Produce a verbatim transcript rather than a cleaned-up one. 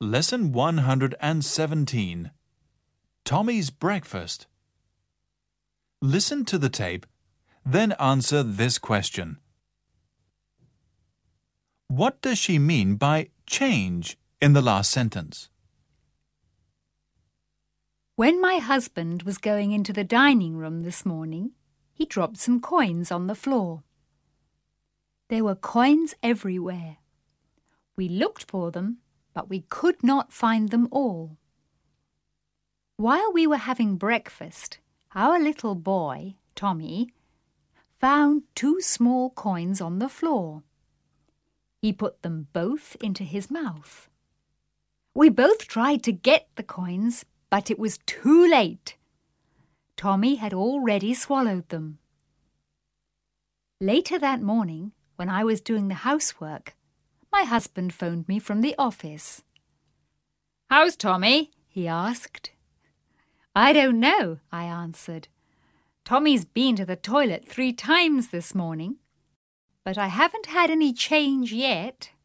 Lesson one hundred seventeen. Tommy's Breakfast. Listen to the tape, then answer this question. What does she mean by change in the last sentence? When my husband was going into the dining room this morning, he dropped some coins on the floor. There were coins everywhere. We looked for them, but we could not find them all. While we were having breakfast, our little boy, Tommy, found two small coins on the floor. He put them both into his mouth. We both tried to get the coins, but it was too late. Tommy had already swallowed them. Later that morning, when I was doing the housework, my husband phoned me from the office. "How's Tommy?" he asked. "I don't know," I answered. "Tommy's been to the toilet three times this morning, but I haven't had any change yet."